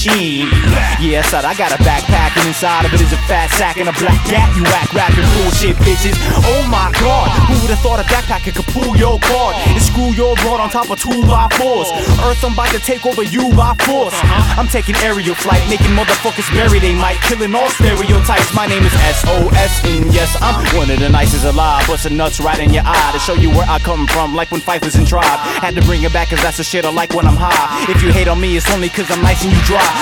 Yeah, son, I got a backpack and inside of it is a fat sack and a black gat. You act rapping bullshit, bitches. Oh my god, who would've thought a backpack could pull your card and screw your broad on top of 2x4s? Earth, I'm about to take over you by force. I'm taking aerial flight, making motherfuckers bury they might, killing all stereotypes. My name is SOS, and yes, I'm one of the nicest alive. Bustin' nuts right in your eye to show you where I come from, like when Fife was in Tribe. Had to bring it back cause that's the shit I like when I'm high. If you hate on me, it's only cause I'm nice and you dry.